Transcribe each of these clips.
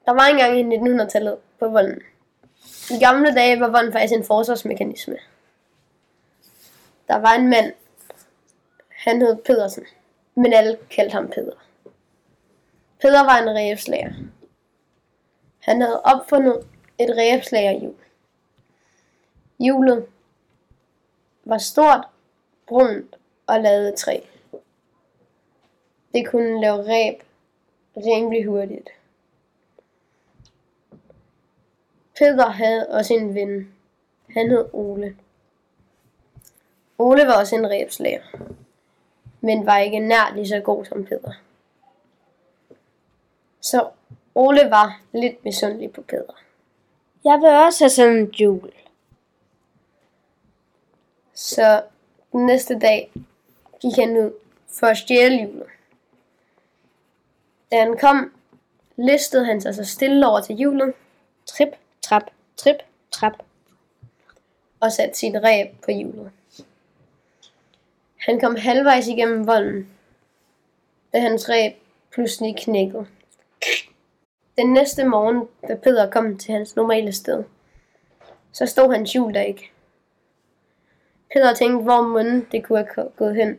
Der var engang i 1900-tallet på volden. I gamle dage var volden faktisk en forsvarsmekanisme. Der var en mand. Han hed Pedersen, men alle kaldte ham Peder. Peder var en ræbeslager. Han havde opfundet et ræbeslagerhjul. Hjulet var stort, brunt og lavet af træ. Det kunne lave ræb rimelig hurtigt. Peder havde også en ven. Han hed Ole. Ole var også en ræbeslager, men var ikke nær lige så god som Peder. Så Ole var lidt misundelig på Peder. Jeg vil også have sådan en hjul. Så den næste dag gik han ud for at stjæle hjulet. Da han kom, listede han sig så stille over til hjulet. Trip, trap, trip, trap. Og satte sit ræb på hjulet. Han kom halvvejs igennem volden, da hans ræb pludselig knækkede. Den næste morgen, da Peder kom til hans normale sted, så stod hans hjul der ikke. Peder tænkte, hvor munden det kunne have gået hen.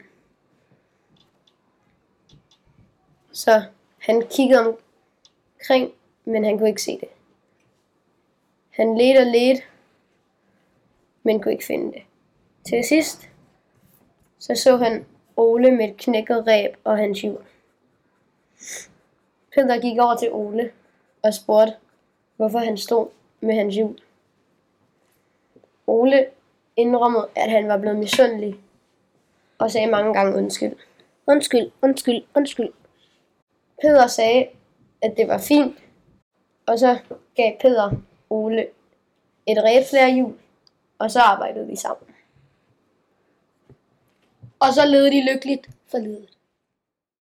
Så han kiggede omkring, men han kunne ikke se det. Han ledte og ledte, men kunne ikke finde det. Til sidst så han Ole med et knækket ræb og hans hjul. Peder gik over til Ole og spurgte, hvorfor han stod med hans hjul. Ole indrømmede, at han var blevet misundelig og sagde mange gange undskyld. Undskyld, undskyld, undskyld. Peder sagde, at det var fint, og så gav Peder Ole et ræbslagerhjul, og så arbejdede de sammen. Og så levede de lykkeligt for livet.